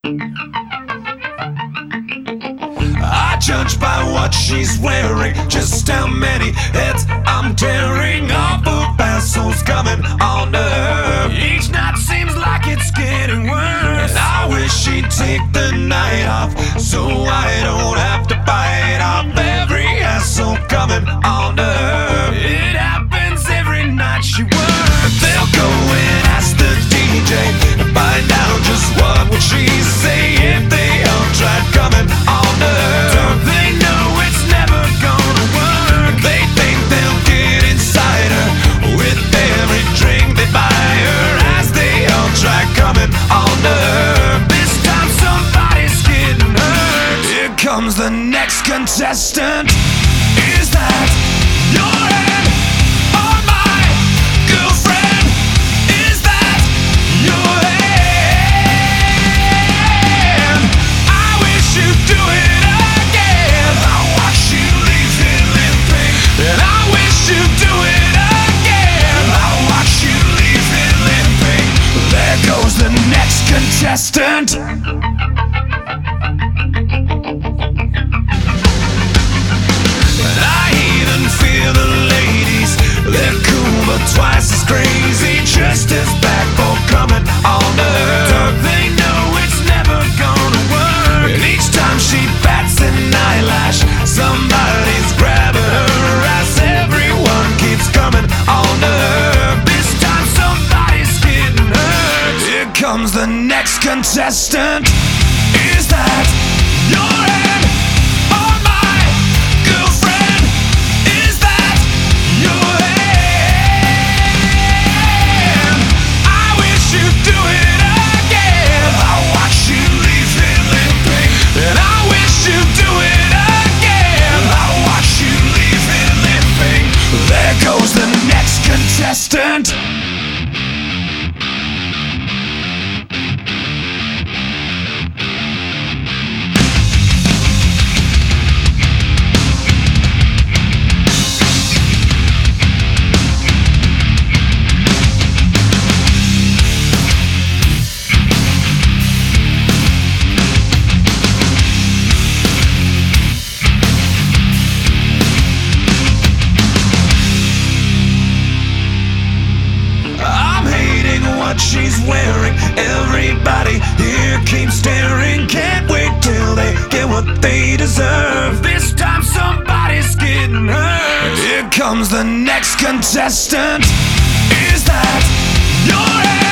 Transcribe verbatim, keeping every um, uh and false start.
I judge by what she's wearing, just how many heads I'm tearing off of assholes coming on to her. Each night seems like it's getting worse, and I wish she'd take the night off so I don't have to bite off every asshole coming on to her. It happens every night she works. They'll go and ask the D J to find out just what would she say if they all tried coming on to her. Don't they know it's never gonna work? They think they'll get inside her with every drink they buy her as they all try coming on to her. This time somebody's getting hurt. Here comes the next contestant. Is that your hand or my girlfriend? Is that your hand? I wish you'd do it again. I watch you leave here limping, and I wish you'd do it again. I watch you leave here limping. There goes the next contestant. Twice as crazy, just as bad for coming on to her. Don't they know it's never gonna work? And each time she bats an eyelash, somebody's grabbing her as everyone keeps coming on to her. This time somebody's getting hurt. Here comes the next contestant. Is that your hand or my girlfriend? Is that your hand? Goes the next contestant. She's wearing, everybody here keeps staring. Can't wait till they get what they deserve. This time somebody's getting hurt. Here comes the next contestant. Is that your hand?